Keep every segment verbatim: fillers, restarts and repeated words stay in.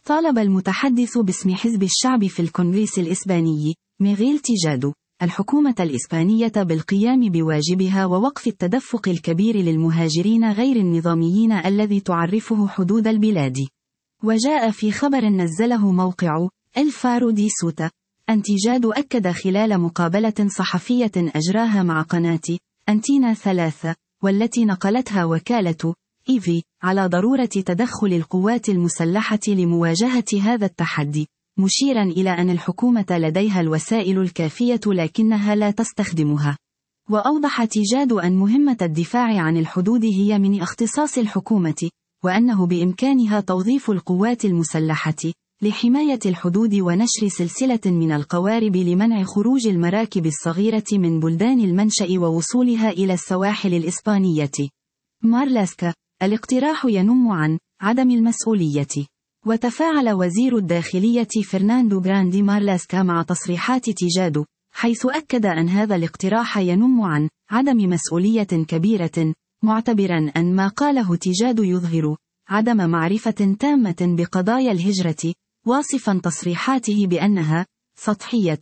طالب المتحدث باسم حزب الشعب في الكونغرس الإسباني، ميغيل تيجادو، الحكومة الإسبانية بالقيام بواجبها ووقف التدفق الكبير للمهاجرين غير النظاميين الذي تعرفه حدود البلاد. وجاء في خبر نزله موقع الفارو دي سوتا أن تيجادو أكد خلال مقابلة صحفية أجراها مع قناة أنتينا ثلاثة، والتي نقلتها وكالة إيفي، على ضرورة تدخل القوات المسلحة لمواجهة هذا التحدي، مشيرا إلى أن الحكومة لديها الوسائل الكافية لكنها لا تستخدمها. وأوضح تيجادو أن مهمة الدفاع عن الحدود هي من اختصاص الحكومة، وأنه بإمكانها توظيف القوات المسلحة لحماية الحدود ونشر سلسلة من القوارب لمنع خروج المراكب الصغيرة من بلدان المنشأ ووصولها إلى السواحل الإسبانية. مارلاسكا: الاقتراح ينم عن عدم المسؤولية. وتفاعل وزير الداخلية فرناندو غراندي مارلاسكا مع تصريحات تيجادو، حيث أكد أن هذا الاقتراح ينم عن عدم مسؤولية كبيرة، معتبرا أن ما قاله تيجادو يظهر عدم معرفة تامة بقضايا الهجرة، واصفا تصريحاته بأنها سطحية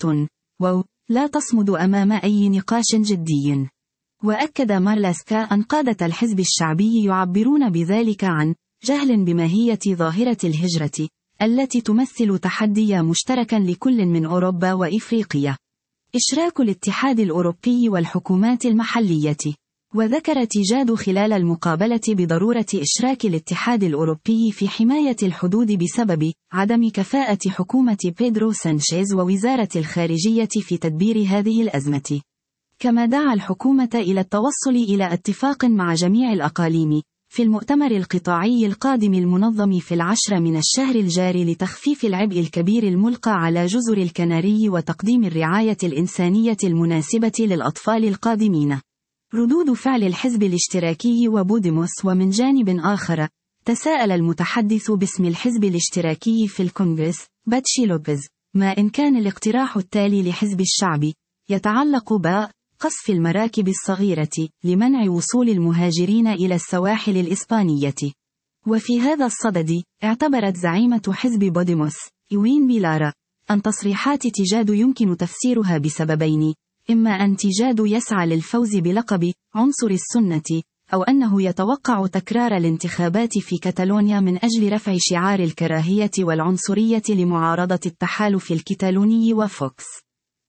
ولا تصمد أمام أي نقاش جدي. وأكد مارلاسكا أن قادة الحزب الشعبي يعبرون بذلك عن جهل بماهية ظاهرة الهجرة، التي تمثل تحديا مشتركا لكل من أوروبا وإفريقيا. إشراك الاتحاد الأوروبي والحكومات المحلية. وذكر تيجادو خلال المقابلة بضرورة إشراك الاتحاد الأوروبي في حماية الحدود بسبب عدم كفاءة حكومة بيدرو سانشيز ووزارة الخارجية في تدبير هذه الأزمة. كما دعا الحكومة إلى التوصل إلى اتفاق مع جميع الأقاليم في المؤتمر القطاعي القادم المنظم في العشر من الشهر الجاري لتخفيف العبء الكبير الملقى على جزر الكناري وتقديم الرعاية الإنسانية المناسبة للأطفال القادمين. ردود فعل الحزب الاشتراكي وبوديموس. ومن جانب آخر، تساءل المتحدث باسم الحزب الاشتراكي في الكونغرس، باتشي لوبيز، ما إن كان الاقتراح التالي لحزب الشعب يتعلق بقصف المراكب الصغيرة لمنع وصول المهاجرين إلى السواحل الإسبانية. وفي هذا الصدد، اعتبرت زعيمة حزب بوديموس، إيوين بيلارا، أن تصريحات تيجادو يمكن تفسيرها بسببين: إما أن تيجادو يسعى للفوز بلقب عنصر السنة، أو أنه يتوقع تكرار الانتخابات في كتالونيا من أجل رفع شعار الكراهية والعنصرية لمعارضة التحالف الكتالوني وفوكس.